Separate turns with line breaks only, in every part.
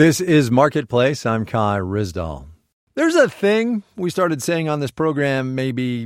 This is Marketplace. I'm Kai Ryssdal. There's a thing we started saying on this program maybe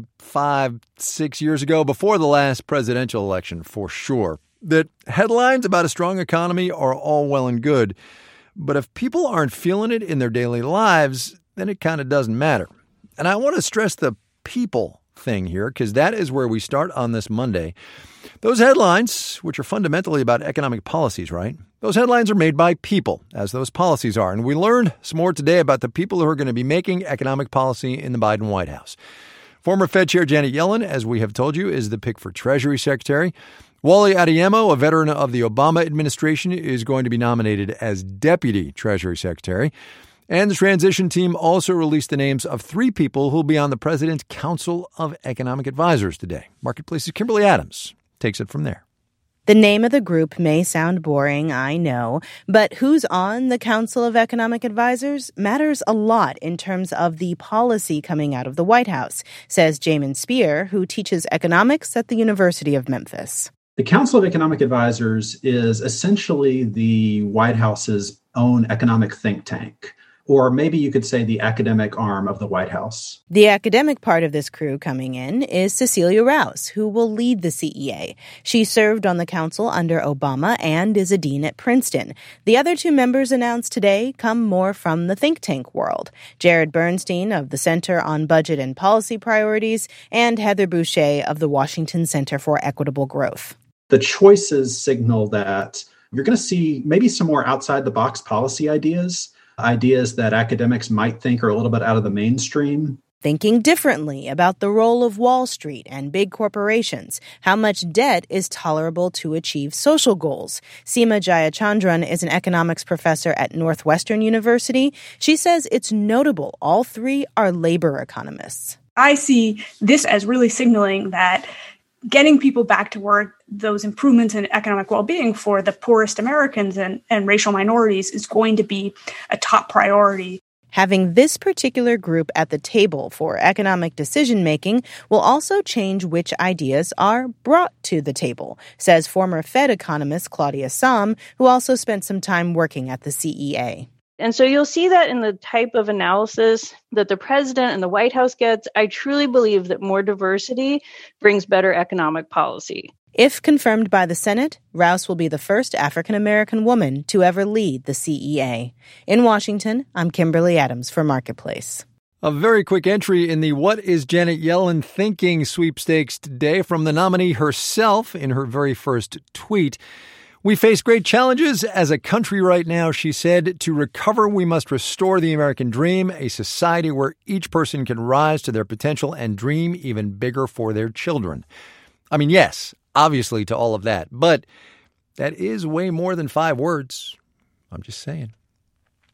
5-6 years ago, before the last presidential election, for sure, that headlines about a strong economy are all well and good. But if people aren't feeling it in their daily lives, then it kind of doesn't matter. And I want to stress the people thing here, because that is where we start on this Monday. Those headlines, which are fundamentally about economic policies, right? Those headlines are made by people, as those policies are. And we learned some more today about the people who are going to be making economic policy in the Biden White House. Former Fed Chair Janet Yellen, as we have told you, is the pick for Treasury Secretary. Wally Adeyemo, a veteran of the Obama administration, is going to be nominated as Deputy Treasury Secretary. And the transition team also released the names of 3 people who will be on the President's Council of Economic Advisors today. Marketplace's Kimberly Adams takes it from there.
The name of the group may sound boring, I know, but who's on the Council of Economic Advisors matters a lot in terms of the policy coming out of the White House, says Jamin Spear, who teaches economics at the University of Memphis.
The Council of Economic Advisors is essentially the White House's own economic think tank. Or maybe you could say the academic arm of the White House.
The academic part of this crew coming in is Cecilia Rouse, who will lead the CEA. She served on the council under Obama and is a dean at Princeton. The other 2 members announced today come more from the think tank world. Jared Bernstein of the Center on Budget and Policy Priorities and Heather Boushey of the Washington Center for Equitable Growth.
The choices signal that you're going to see maybe some more outside-the-box policy ideas that academics might think are a little bit out of the mainstream.
Thinking differently about the role of Wall Street and big corporations, how much debt is tolerable to achieve social goals. Seema Jayachandran is an economics professor at Northwestern University. She says it's notable all 3 are labor economists.
I see this as really signaling that getting people back to work, those improvements in economic well-being for the poorest Americans and racial minorities is going to be a top priority.
Having this particular group at the table for economic decision-making will also change which ideas are brought to the table, says former Fed economist Claudia Sahm, who also spent some time working at the CEA.
And so you'll see that in the type of analysis that the president and the White House gets. I truly believe that more diversity brings better economic policy.
If confirmed by the Senate, Rouse will be the first African-American woman to ever lead the CEA. In Washington, I'm Kimberly Adams for Marketplace.
A very quick entry in the What is Janet Yellen Thinking sweepstakes today from the nominee herself in her very first tweet. We face great challenges as a country right now, she said. To recover, we must restore the American dream, a society where each person can rise to their potential and dream even bigger for their children. I mean, yes, obviously to all of that, but that is way more than 5 words. I'm just saying.